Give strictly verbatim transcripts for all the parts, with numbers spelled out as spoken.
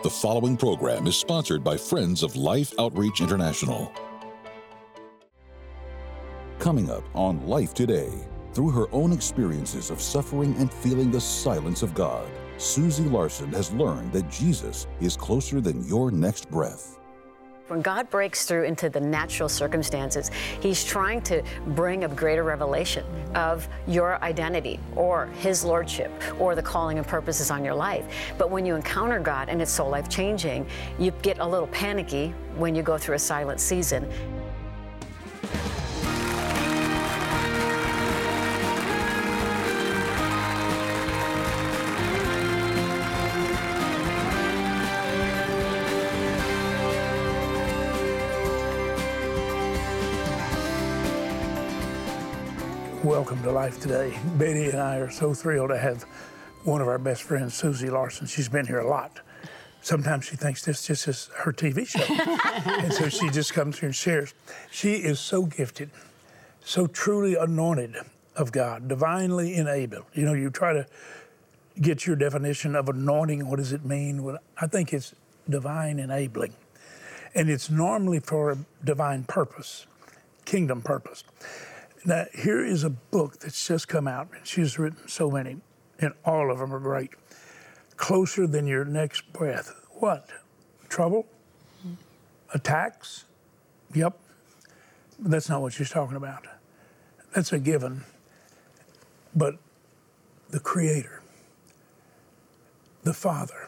The following program is sponsored by Friends of Life Outreach International. Coming up on Life Today, through her own experiences of suffering and feeling the silence of God, Susie Larson has learned that Jesus is closer than your next breath. When God breaks through into the natural circumstances, He's trying to bring a greater revelation of your identity or His lordship or the calling and purposes on your life. But when you encounter God and it's so life-changing, you get a little panicky when you go through a silent season. Welcome to Life Today. Betty and I are so thrilled to have one of our best friends, Susie Larson. She's been here a lot. Sometimes she thinks this just is her T V show. And so she just comes here and shares. She is so gifted, so truly anointed of God, divinely enabled. You know, you try to get your definition of anointing. What does it mean? Well, I think it's divine enabling. And it's normally for a divine purpose, kingdom purpose. Now, here is a book that's just come out. She's written so many, and all of them are great. Closer Than Your Next Breath. What? Trouble? Attacks? Yep. But that's not what she's talking about. That's a given. But the Creator, the Father,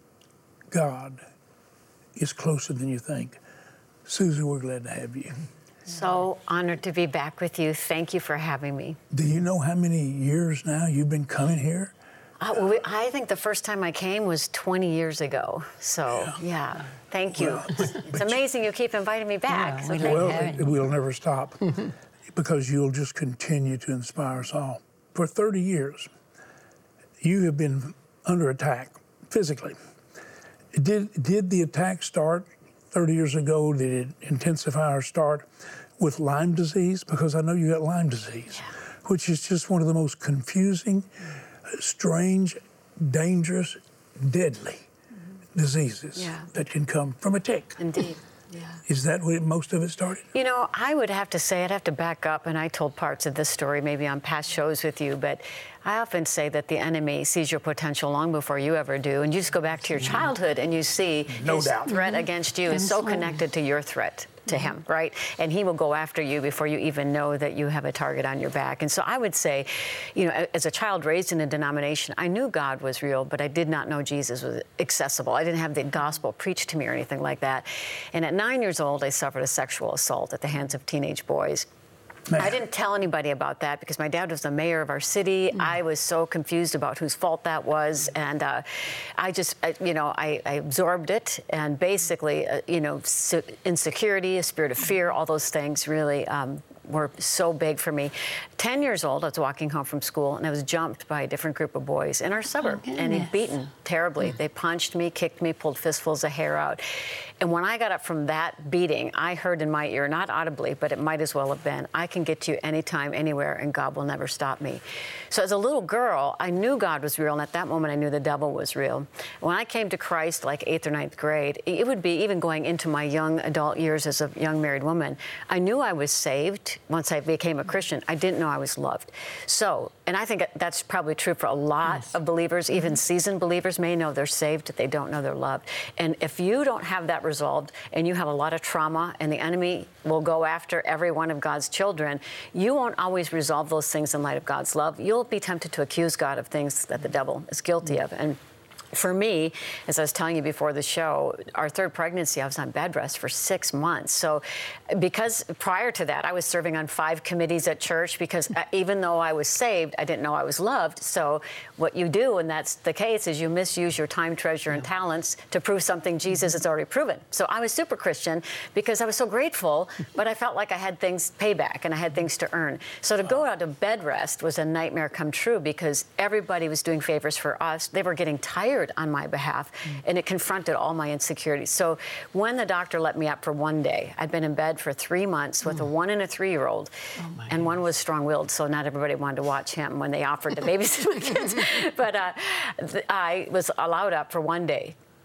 God, is closer than you think. Susie, we're glad to have you. So honored to be back with you. Thank you for having me. Do you know how many years now you've been coming here? Uh, well, we, I think the first time I came was twenty years ago. So, yeah, yeah thank you. Well, it's it's amazing you keep inviting me back. Yeah, so we well, it, we'll never stop because you'll just continue to inspire us all. For thirty years, you have been under attack physically. Did, did the attack start thirty years ago? Did it intensify or start with Lyme disease? Because I know you got Lyme disease, yeah. which is just one of the most confusing, strange, dangerous, deadly mm-hmm. diseases yeah. that can come from a tick. Indeed. Yeah. Is that where most of it started? You know, I would have to say, I'd have to back up, and I told parts of this story maybe on past shows with you, but I often say that the enemy sees your potential long before you ever do, and you just go back to your childhood and you see no his doubt. threat mm-hmm. against you is so connected to your threat to mm-hmm. him, right? And he will go after you before you even know that you have a target on your back. And so I would say, you know, as a child raised in a denomination, I knew God was real, but I did not know Jesus was accessible. I didn't have the gospel preached to me or anything like that. And at nine years old, I suffered a sexual assault at the hands of teenage boys. Man. I didn't tell anybody about that because my dad was the mayor of our city. Mm. I was so confused about whose fault that was. And uh, I just, I, you know, I, I absorbed it. And basically, uh, you know, insecurity, a spirit of fear, all those things really um, were so big for me. Ten years old, I was walking home from school, and I was jumped by a different group of boys in our suburb, oh, and he'd beaten terribly. Mm. They punched me, kicked me, pulled fistfuls of hair out. And when I got up from that beating, I heard in my ear, not audibly, but it might as well have been, I can get to you anytime, anywhere, and God will never stop me. So as a little girl, I knew God was real, and at that moment, I knew the devil was real. When I came to Christ, like eighth or ninth grade, it would be even going into my young adult years as a young married woman, I knew I was saved. Once I became a Christian, I didn't know I was loved. So, and I think that's probably true for a lot yes. of believers. Even seasoned believers may know they're saved, they don't know they're loved. And if you don't have that resolved, and you have a lot of trauma, and the enemy will go after every one of God's children, you won't always resolve those things in light of God's love. You'll be tempted to accuse God of things that the devil is guilty of. And for me, as I was telling you before the show, our third pregnancy, I was on bed rest for six months. So because prior to that, I was serving on five committees at church because even though I was saved, I didn't know I was loved. So what you do, and that's the case, is you misuse your time, treasure, and talents to prove something Jesus has already proven. So I was super Christian because I was so grateful, but I felt like I had things payback and I had things to earn. So to go out to bed rest was a nightmare come true because everybody was doing favors for us. They were getting tired on my behalf, mm. and it confronted all my insecurities. So when the doctor let me up for one day, I'd been in bed for three months with mm. a one and a three-year-old, oh and goodness. One was strong-willed, so not everybody wanted to watch him when they offered to babysit my kids. But uh, th- I was allowed up for one day.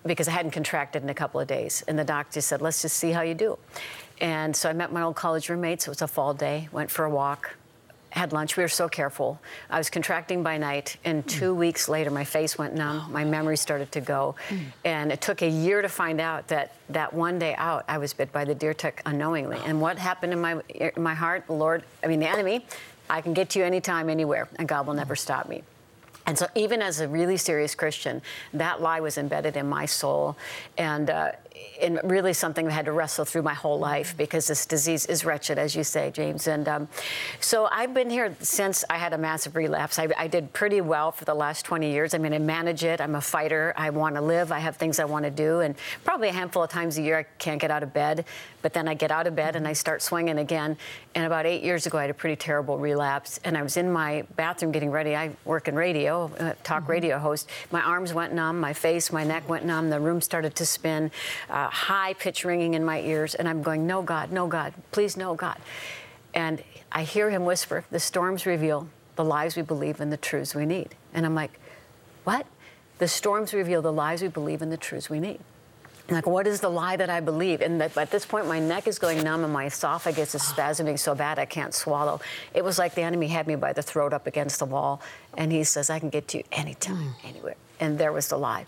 because I hadn't contracted in a couple of days. And the doctor said, let's just see how you do. And so I met my old college roommates. It was a fall day, went for a walk, had lunch. We were so careful. I was contracting by night, and two mm. weeks later, my face went numb. My memory started to go. Mm. And it took a year to find out that that one day out, I was bit by the deer tick unknowingly. And what happened in my, in my heart? The Lord, I mean, the enemy, I can get to you anytime, anywhere, and God will never stop me. And so even as a really serious Christian, that lie was embedded in my soul, and uh, and really something I had to wrestle through my whole life, because this disease is wretched, as you say, James. And um, so I've been here since I had a massive relapse. I, I did pretty well for the last twenty years. I mean, I manage it. I'm a fighter. I want to live. I have things I want to do. And probably a handful of times a year I can't get out of bed. But then I get out of bed and I start swinging again. And about eight years ago, I had a pretty terrible relapse. And I was in my bathroom getting ready. I work in radio, uh, talk mm-hmm. radio host. My arms went numb. My face, my neck went numb. The room started to spin. Uh, high pitch ringing in my ears, and I'm going, no, God, no, God, please, no, God. And I hear him whisper, the storms reveal the lies we believe and the truths we need. And I'm like, what? The storms reveal the lies we believe and the truths we need. I'm like, what is the lie that I believe? And that, at this point, my neck is going numb and my esophagus is spasming so bad I can't swallow. It was like the enemy had me by the throat up against the wall, and he says, I can get to you anytime, anywhere. And there was the lie.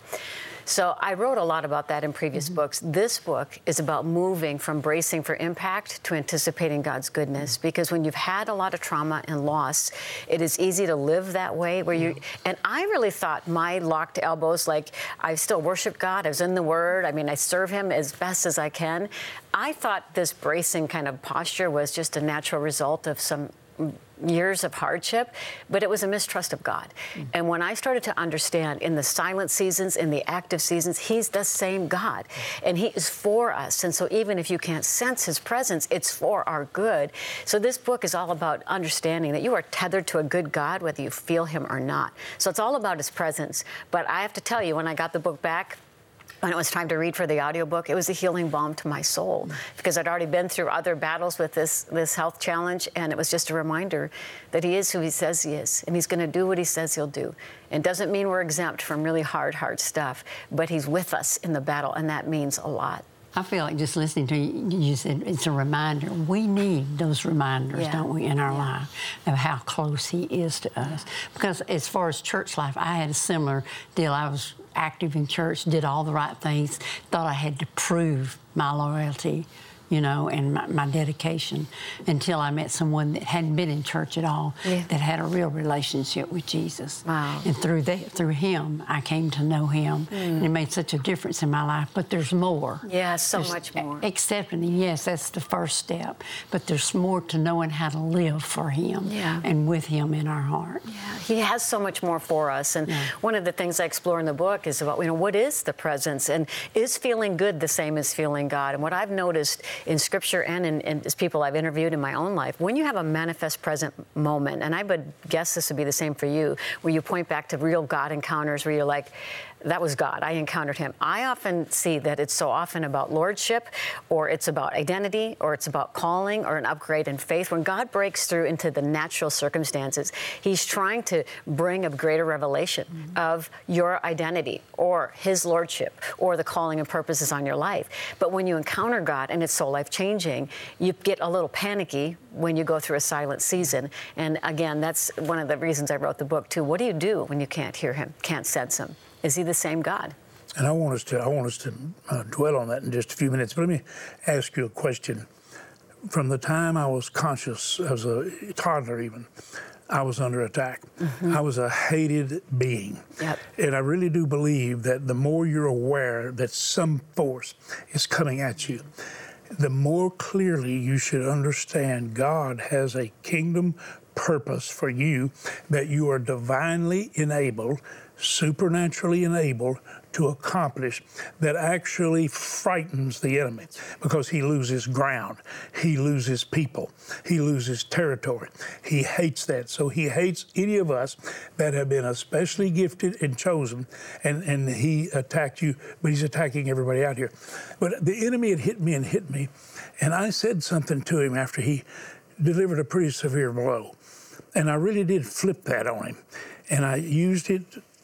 So I wrote a lot about that in previous mm-hmm. books. This book is about moving from bracing for impact to anticipating God's goodness. Because when you've had a lot of trauma and loss, it is easy to live that way where you, and I really thought my locked elbows, like I still worship God, I was in the Word, I mean, I serve Him as best as I can. I thought this bracing kind of posture was just a natural result of some years of hardship, but it was a mistrust of God. Mm. And when I started to understand in the silent seasons, in the active seasons, He's the same God, and He is for us. And so even if you can't sense His presence, it's for our good. So this book is all about understanding that you are tethered to a good God, whether you feel Him or not. So it's all about His presence. But I have to tell you, when I got the book back, when it was time to read for the audiobook, it was a healing balm to my soul, because I'd already been through other battles with this, this health challenge, and it was just a reminder that He is who He says He is, and He's going to do what He says He'll do. It doesn't mean we're exempt from really hard, hard stuff, but He's with us in the battle, and that means a lot. I feel like just listening to you, you said it's a reminder. We need those reminders, yeah. don't we, in our yeah. life of how close He is to us. Because as far as church life, I had a similar deal. I was active in church, did all the right things, thought I had to prove my loyalty, you know, and my, my dedication, until I met someone that hadn't been in church at all, yeah. that had a real relationship with Jesus. Wow. And through that, through him, I came to know Him, mm. and it made such a difference in my life. But there's more. Yeah, so there's much more. Accepting Him, yes, that's the first step. But there's more to knowing how to live for Him yeah. and with Him in our heart. Yeah, He has so much more for us. And yeah. one of the things I explore in the book is about, you know, what is the presence? And is feeling good the same as feeling God? And what I've noticed in Scripture and in, in as people I've interviewed in my own life, when you have a manifest present moment, and I would guess this would be the same for you, where you point back to real God encounters where you're like, that was God, I encountered Him. I often see that it's so often about lordship, or it's about identity, or it's about calling, or an upgrade in faith. When God breaks through into the natural circumstances, He's trying to bring a greater revelation mm-hmm. of your identity, or His lordship, or the calling and purposes on your life. But when you encounter God and it's so life-changing, you get a little panicky when you go through a silent season. And again, that's one of the reasons I wrote the book too. What do you do when you can't hear Him, can't sense Him? Is He the same God? And I want us to I want us to uh, dwell on that in just a few minutes. But let me ask you a question. From the time I was conscious, as a toddler even, I was under attack. Mm-hmm. I was a hated being. Yep. And I really do believe that the more you're aware that some force is coming at you, the more clearly you should understand God has a kingdom purpose for you, that you are divinely enabled, supernaturally enabled to accomplish, that actually frightens the enemy, because he loses ground, he loses people, he loses territory. He hates that. So he hates any of us that have been especially gifted and chosen, and, and he attacked you, but he's attacking everybody out here. But the enemy had hit me and hit me, and I said something to him after he delivered a pretty severe blow. And I really did flip that on him. And I used it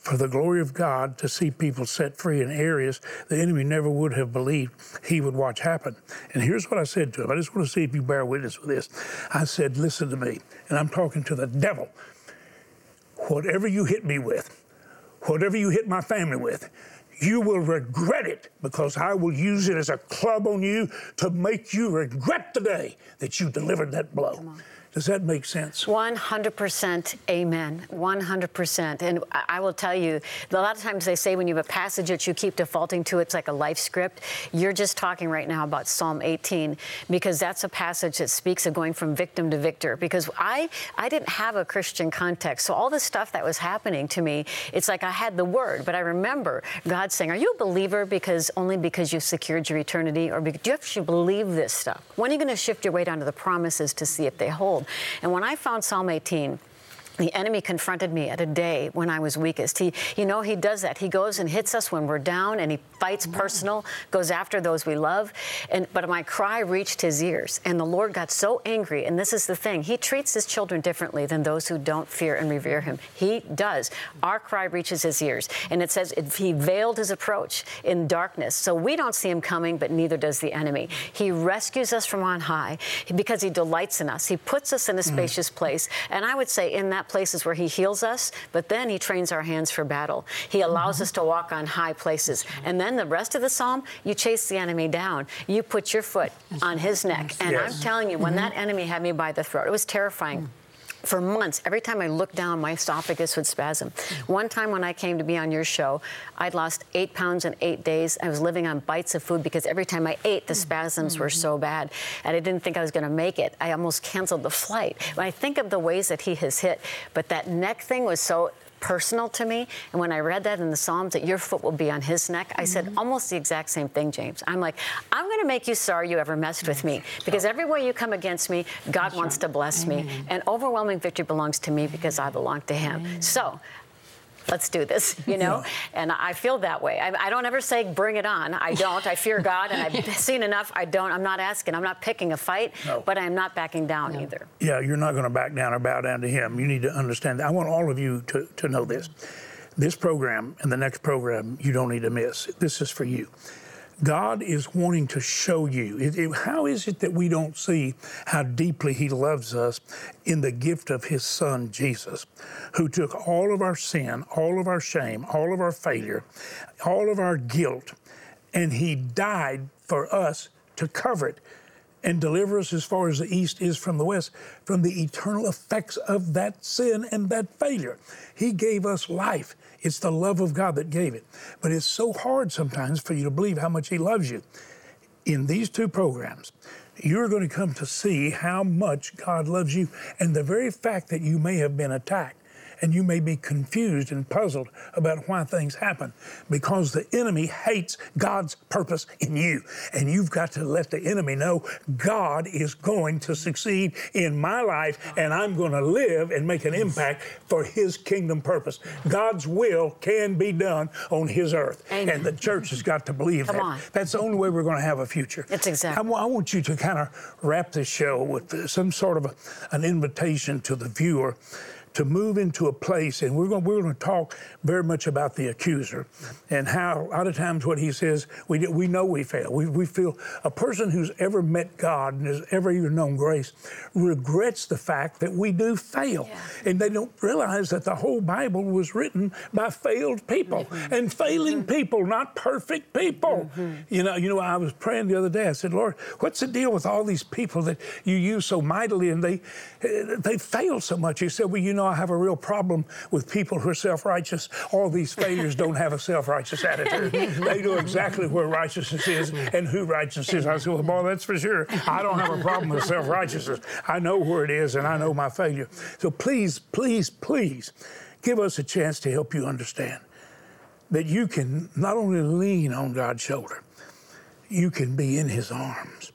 for the glory of God to see people set free in areas the enemy never would have believed he would watch happen. And here's what I said to him. I just want to see if you bear witness with this. I said, listen to me, and I'm talking to the devil. Whatever you hit me with, whatever you hit my family with, you will regret it, because I will use it as a club on you to make you regret the day that you delivered that blow. Does that make sense? one hundred percent amen. one hundred percent. And I will tell you, a lot of times they say when you have a passage that you keep defaulting to, it's like a life script. You're just talking right now about Psalm eighteen, because that's a passage that speaks of going from victim to victor. Because I, I didn't have a Christian context. So all the stuff that was happening to me, it's like I had the word, but I remember God saying, are you a believer because only because you've secured your eternity? Or do you actually believe this stuff? When are you going to shift your way down to the promises to see if they hold? And when I found Psalm eighteen, the enemy confronted me at a day when I was weakest. He, you know, he does that. He goes and hits us when we're down, and he fights personal, goes after those we love. And but my cry reached his ears, and the Lord got so angry. And this is the thing. He treats his children differently than those who don't fear and revere him. He does. Our cry reaches his ears. And it says it, he veiled his approach in darkness. So we don't see him coming, but neither does the enemy. He rescues us from on high because he delights in us. He puts us in a spacious mm. place. And I would say in that places where he heals us, but then he trains our hands for battle. He allows mm-hmm. us to walk on high places. And then the rest of the psalm, you chase the enemy down. You put your foot on his neck. And yes. I'm telling you, when mm-hmm. that enemy had me by the throat, it was terrifying. Mm. For months, every time I looked down, my esophagus would spasm. One time when I came to be on your show, I'd lost eight pounds in eight days. I was living on bites of food because every time I ate, the spasms mm-hmm. were so bad. And I didn't think I was going to make it. I almost canceled the flight. When I think of the ways that he has hit, but that neck thing was so personal to me. And when I read that in the Psalms, that your foot will be on his neck, I said almost the exact same thing, James. I'm like, I'm going to make you sorry you ever messed with me, because every way you come against me, God wants to bless me. And overwhelming victory belongs to me because I belong to him. So let's do this, you know? Yeah. And I feel that way. I, I don't ever say, bring it on. I don't. I fear God, and I've seen enough. I don't. I'm not asking. I'm not picking a fight, no. but I'm not backing down no. either. Yeah, you're not going to back down or bow down to him. You need to understand that. I want all of you to, to know this. This program and the next program, you don't need to miss. This is for you. God is wanting to show you. It, it, how is it that we don't see how deeply he loves us in the gift of his son, Jesus, who took all of our sin, all of our shame, all of our failure, all of our guilt, and he died for us to cover it and deliver us as far as the east is from the west, from the eternal effects of that sin and that failure. He gave us life. It's the love of God that gave it. But it's so hard sometimes for you to believe how much he loves you. In these two programs, you're going to come to see how much God loves you, and the very fact that you may have been attacked and you may be confused and puzzled about why things happen, because the enemy hates God's purpose in you. And you've got to let the enemy know God is going to succeed in my life, and I'm going to live and make an impact for his kingdom purpose. God's will can be done on his earth. Amen. And the church has got to believe Come that. On. That's the only way we're going to have a future. That's exactly. I, I want you to kind of wrap this show with some sort of a, an invitation to the viewer to move into a place, and we're going, we're going to talk very much about the accuser and how a lot of times what he says, we, we know we fail. We, we feel a person who's ever met God and has ever even known grace regrets the fact that we do fail. Yeah. And they don't realize that the whole Bible was written by failed people mm-hmm. and failing mm-hmm. people, not perfect people. Mm-hmm. You know, you know, I was praying the other day. I said, Lord, what's the deal with all these people that you use so mightily and they, they fail so much? He said, well, you know, I have a real problem with people who are self-righteous. All these failures don't have a self-righteous attitude. They know exactly where righteousness is and who righteousness is. I said, well, boy, that's for sure. I don't have a problem with self-righteousness. I know where it is, and I know my failure. So please, please, please give us a chance to help you understand that you can not only lean on God's shoulder, you can be in his arms.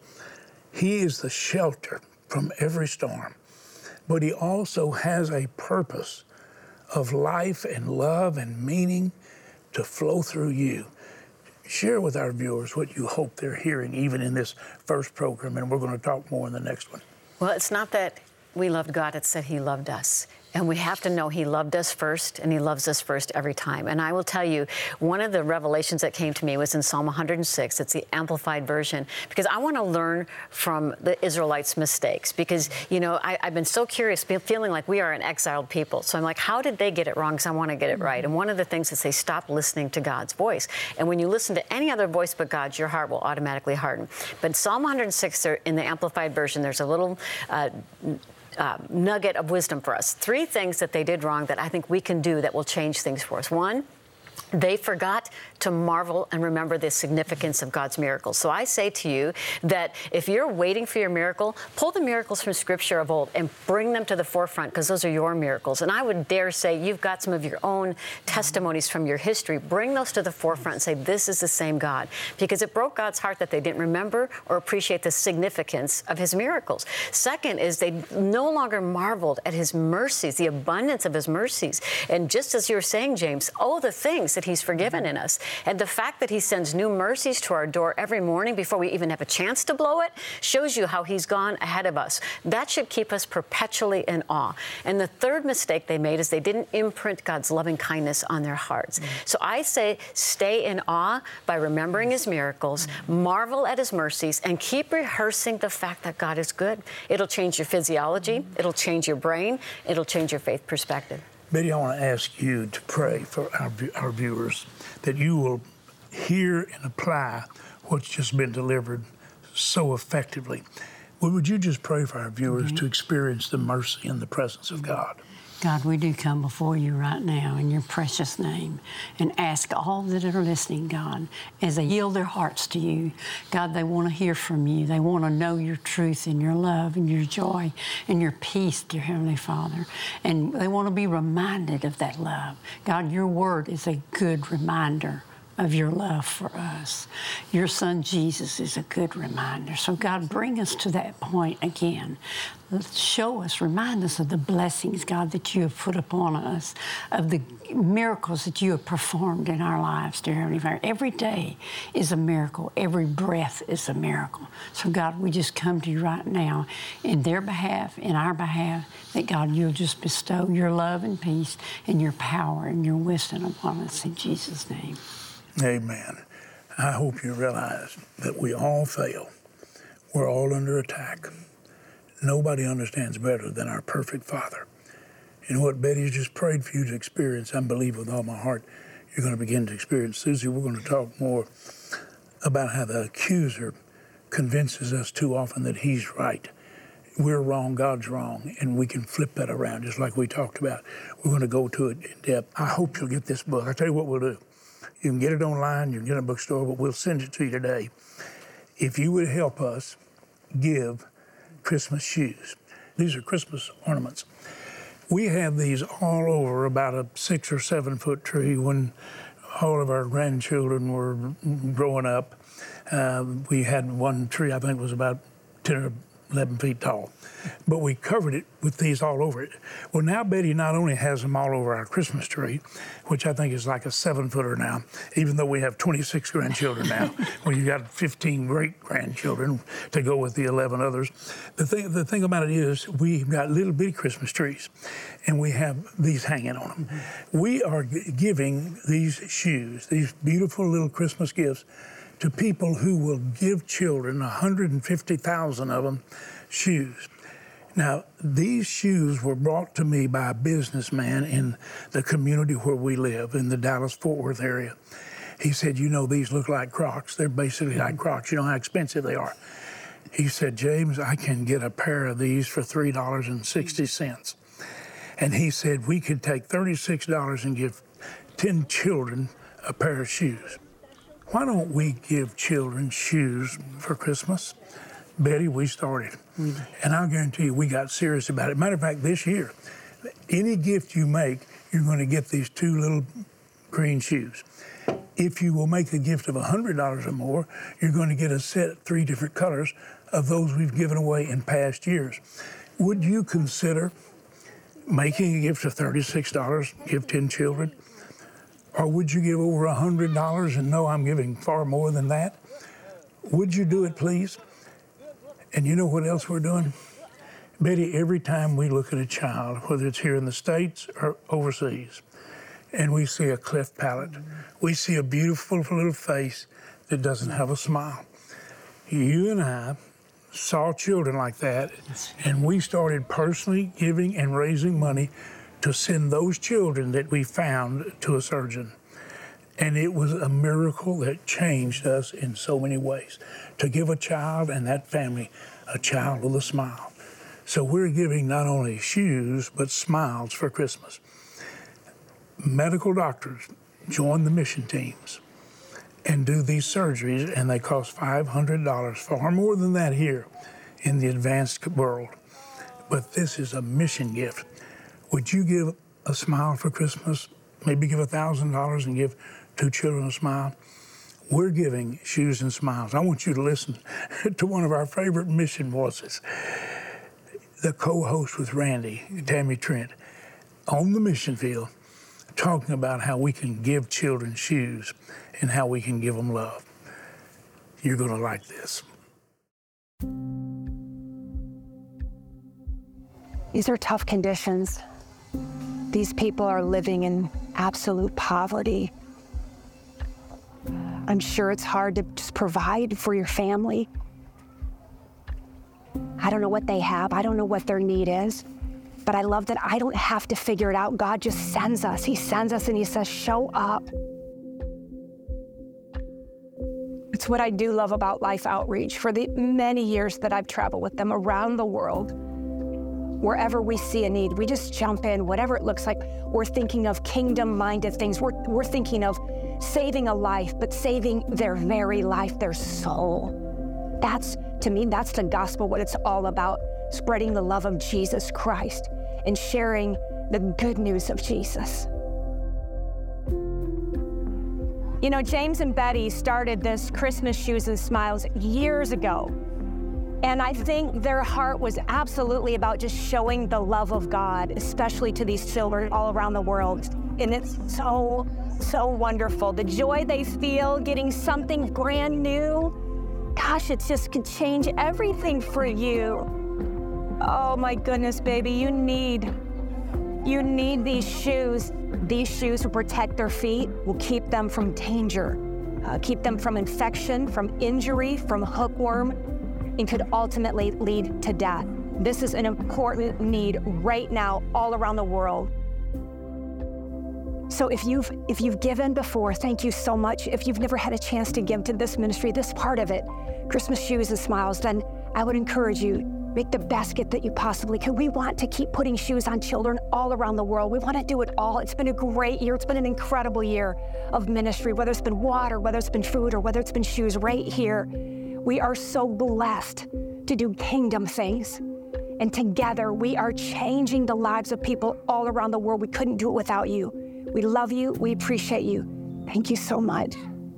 He is the shelter from every storm. But he also has a purpose of life and love and meaning to flow through you. Share with our viewers what you hope they're hearing, even in this first program, and we're going to talk more in the next one. Well, it's not that we loved God, it's that he loved us. And we have to know he loved us first, and he loves us first every time. And I will tell you, one of the revelations that came to me was in Psalm one hundred six. It's the Amplified Version, because I want to learn from the Israelites' mistakes. Because, you know, I, I've been so curious, feeling like we are an exiled people. So I'm like, how did they get it wrong? Because I want to get it right. And one of the things is they stop listening to God's voice. And when you listen to any other voice but God's, your heart will automatically harden. But Psalm one hundred six, in the Amplified Version, there's a little uh, uh, nugget of wisdom for us. Three things that they did wrong that I think we can do that will change things for us. One, they forgot to marvel and remember the significance of God's miracles. So I say to you that if you're waiting for your miracle, pull the miracles from Scripture of old and bring them to the forefront, because those are your miracles. And I would dare say you've got some of your own testimonies from your history. Bring those to the forefront and say, this is the same God. Because it broke God's heart that they didn't remember or appreciate the significance of his miracles. Second is they no longer marveled at his mercies, the abundance of his mercies. And just as you were saying, James, oh, the things that he's forgiven in us. And the fact that he sends new mercies to our door every morning before we even have a chance to blow it shows you how he's gone ahead of us. That should keep us perpetually in awe. And the third mistake they made is they didn't imprint God's loving kindness on their hearts. Mm-hmm. So I say stay in awe by remembering his miracles, mm-hmm. marvel at his mercies, and keep rehearsing the fact that God is good. It'll change your physiology, mm-hmm. it'll change your brain, it'll change your faith perspective. Betty, I want to ask you to pray for our, our viewers, that you will hear and apply what's just been delivered so effectively. Well, would you just pray for our viewers mm-hmm. to experience the mercy and the presence of God? God, we do come before you right now in your precious name and ask all that are listening, God, as they yield their hearts to you. God, they want to hear from you. They want to know your truth and your love and your joy and your peace, dear Heavenly Father. And they want to be reminded of that love. God, your word is a good reminder of your love for us. Your son Jesus is a good reminder. So God, bring us to that point again. Show us, remind us of the blessings, God, that you have put upon us, of the miracles that you have performed in our lives, dear Heavenly Father. Every day is a miracle. Every breath is a miracle. So God, we just come to you right now in their behalf, in our behalf, that God, you'll just bestow your love and peace and your power and your wisdom upon us in Jesus' name. Amen. I hope you realize that we all fail. We're all under attack. Nobody understands better than our perfect Father. And what Betty's just prayed for you to experience, I believe with all my heart, you're going to begin to experience. Susie, we're going to talk more about how the accuser convinces us too often that he's right. We're wrong, God's wrong, and we can flip that around just like we talked about. We're going to go to it in depth. I hope you'll get this book. I'll tell you what we'll do. You can get it online, you can get it in a bookstore, but we'll send it to you today. If you would help us give Christmas shoes. These are Christmas ornaments. We have these all over about a six or seven foot tree when all of our grandchildren were growing up. Uh, we had one tree, I think was about ten or eleven feet tall. But we covered it with these all over it. Well, now Betty not only has them all over our Christmas tree, which I think is like a seven footer now, even though we have twenty-six grandchildren now. Well, you got fifteen great grandchildren to go with the eleven others. The thing, the thing about it is we've got little bitty Christmas trees and we have these hanging on them. Mm-hmm. We are g- giving these shoes, these beautiful little Christmas gifts, to people who will give children, one hundred fifty thousand of them, shoes. Now, these shoes were brought to me by a businessman in the community where we live, in the Dallas-Fort Worth area. He said, you know, these look like Crocs. They're basically like Crocs. You know how expensive they are. He said, James, I can get a pair of these for three dollars and sixty cents. And he said, we could take thirty-six dollars and give ten children a pair of shoes. Why don't we give children shoes for Christmas? Betty, we started. Mm-hmm. And I'll guarantee you we got serious about it. Matter of fact, this year, any gift you make, you're going to get these two little green shoes. If you will make a gift of one hundred dollars or more, you're going to get a set, three different colors of those we've given away in past years. Would you consider making a gift of thirty-six dollars, give ten children? Or would you give over one hundred dollars and know I'm giving far more than that? Would you do it, please? And you know what else we're doing? Betty, every time we look at a child, whether it's here in the States or overseas, and we see a cleft palate, we see a beautiful little face that doesn't have a smile. You and I saw children like that, and we started personally giving and raising money to send those children that we found to a surgeon. And it was a miracle that changed us in so many ways, to give a child and that family a child with a smile. So we're giving not only shoes, but smiles for Christmas. Medical doctors join the mission teams and do these surgeries, and they cost five hundred dollars, far more than that here in the advanced world. But this is a mission gift. Would you give a smile for Christmas? Maybe give one thousand dollars and give two children a smile? We're giving shoes and smiles. I want you to listen to one of our favorite mission voices, the co-host with Randy, Tammy Trent, on the mission field, talking about how we can give children shoes and how we can give them love. You're going to like this. These are tough conditions. These people are living in absolute poverty. I'm sure it's hard to just provide for your family. I don't know what they have. I don't know what their need is. But I love that I don't have to figure it out. God just sends us. He sends us and he says, show up. It's what I do love about Life Outreach. For the many years that I've traveled with them around the world, wherever we see a need, we just jump in, whatever it looks like. We're thinking of kingdom-minded things. We're, we're thinking of saving a life, but saving their very life, their soul. That's, to me, that's the gospel, what it's all about, spreading the love of Jesus Christ and sharing the good news of Jesus. You know, James and Betty started this Christmas Shoes and Smiles years ago. And I think their heart was absolutely about just showing the love of God, especially to these children all around the world. And it's so, so wonderful. The joy they feel getting something brand new. Gosh, it just can change everything for you. Oh my goodness, baby, you need, you need these shoes. These shoes will protect their feet, will keep them from danger, uh, keep them from infection, from injury, from hookworm, and could ultimately lead to death. This is an important need right now all around the world. So if you've, if you've given before, thank you so much. If you've never had a chance to give to this ministry, this part of it, Christmas Shoes and Smiles, then I would encourage you, make the best gift that you possibly can. We want to keep putting shoes on children all around the world. We want to do it all. It's been a great year. It's been an incredible year of ministry, whether it's been water, whether it's been food, or whether it's been shoes right here. We are so blessed to do kingdom things. And together we are changing the lives of people all around the world. We couldn't do it without you. We love you. We appreciate you. Thank you so much.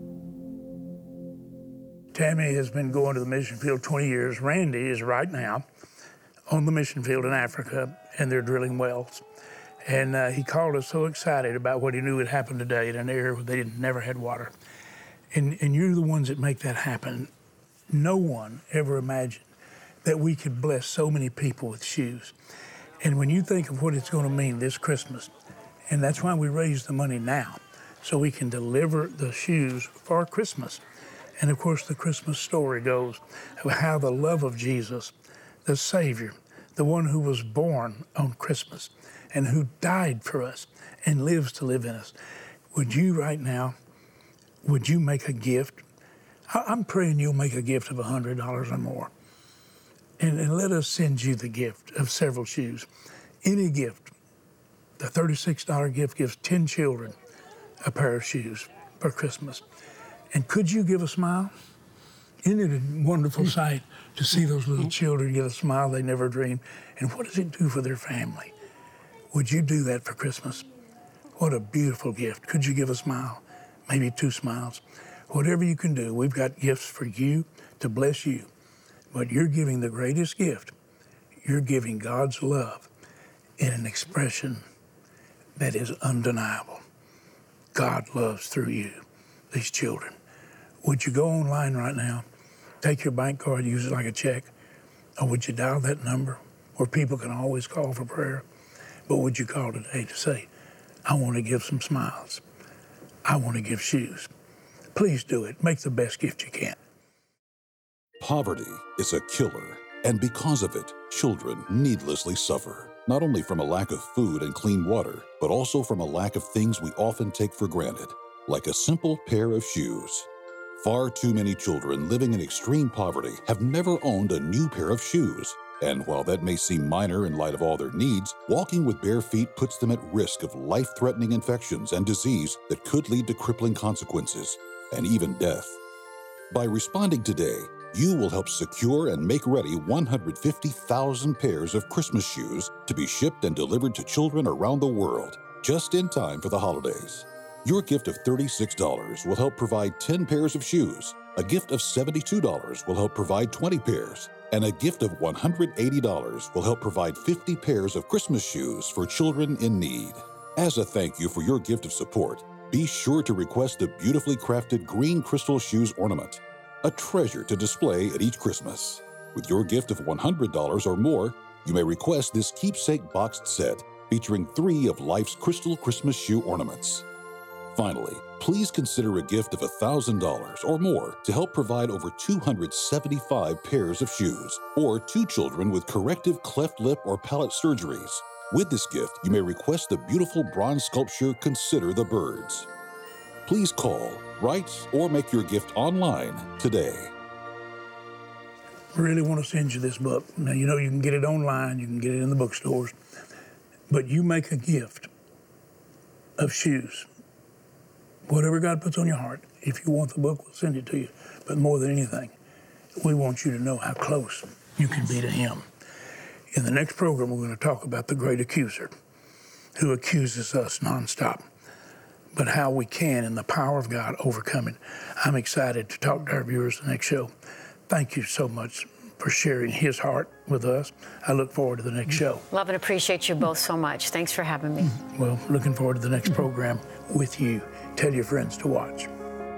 Tammy has been going to the mission field twenty years. Randy is right now on the mission field in Africa, and they're drilling wells. And uh, he called us so excited about what he knew would happen today in an area where they never had water. And, and you're the ones that make that happen. No one ever imagined that we could bless so many people with shoes. And when you think of what it's going to mean this Christmas, and that's why we raise the money now, so we can deliver the shoes for Christmas. And of course, the Christmas story goes of how the love of Jesus, the Savior, the one who was born on Christmas and who died for us and lives to live in us. Would you right now, would you make a gift? I'm praying you'll make a gift of one hundred dollars or more. And, and let us send you the gift of several shoes. Any gift. The thirty-six dollar gift gives ten children a pair of shoes for Christmas. And could you give a smile? Isn't it a wonderful sight to see those little children get a smile they never dreamed? And what does it do for their family? Would you do that for Christmas? What a beautiful gift. Could you give a smile? Maybe two smiles. Whatever you can do, we've got gifts for you to bless you. But you're giving the greatest gift. You're giving God's love in an expression that is undeniable. God loves through you these children. Would you go online right now, take your bank card, use it like a check, or would you dial that number, where people can always call for prayer. But would you call today to say, I want to give some smiles. I want to give shoes. Please do it. Make the best gift you can. Poverty is a killer, and because of it, children needlessly suffer, not only from a lack of food and clean water, but also from a lack of things we often take for granted, like a simple pair of shoes. Far too many children living in extreme poverty have never owned a new pair of shoes. And while that may seem minor in light of all their needs, walking with bare feet puts them at risk of life-threatening infections and disease that could lead to crippling consequences, and even death. By responding today, you will help secure and make ready one hundred fifty thousand pairs of Christmas shoes to be shipped and delivered to children around the world, just in time for the holidays. Your gift of thirty-six dollars will help provide ten pairs of shoes. A gift of seventy-two dollars will help provide twenty pairs. And a gift of one hundred eighty dollars will help provide fifty pairs of Christmas shoes for children in need. As a thank you for your gift of support, be sure to request the beautifully crafted green crystal shoes ornament, a treasure to display at each Christmas. With your gift of one hundred dollars or more, you may request this keepsake boxed set featuring three of life's crystal Christmas shoe ornaments. Finally, please consider a gift of one thousand dollars or more to help provide over two hundred seventy-five pairs of shoes or two children with corrective cleft lip or palate surgeries. With this gift, you may request the beautiful bronze sculpture Consider the Birds. Please call, write, or make your gift online today. I really want to send you this book. Now, you know you can get it online, you can get it in the bookstores, but you make a gift of shoes. Whatever God puts on your heart, if you want the book, we'll send it to you. But more than anything, we want you to know how close you can be to Him. In the next program, we're going to talk about the great accuser who accuses us nonstop, but how we can, in the power of God, overcome it. I'm excited to talk to our viewers the next show. Thank you so much for sharing His heart with us. I look forward to the next show. Love and appreciate you both so much. Thanks for having me. Well, looking forward to the next program with you. Tell your friends to watch.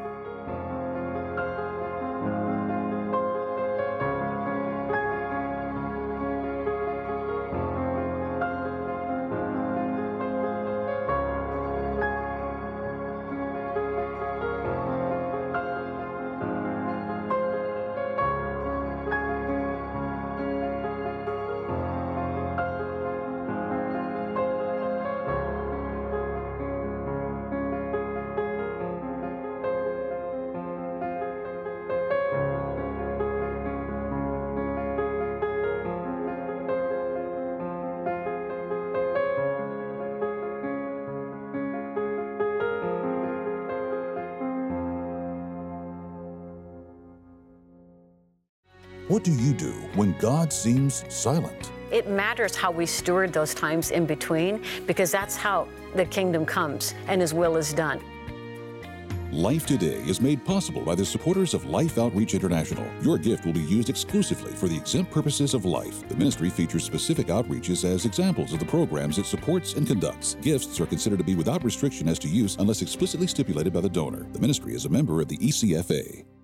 What do you do when God seems silent? It matters how we steward those times in between, because that's how the kingdom comes and His will is done. Life Today is made possible by the supporters of Life Outreach International. Your gift will be used exclusively for the exempt purposes of life. The ministry features specific outreaches as examples of the programs it supports and conducts. Gifts are considered to be without restriction as to use unless explicitly stipulated by the donor. The ministry is a member of the E C F A.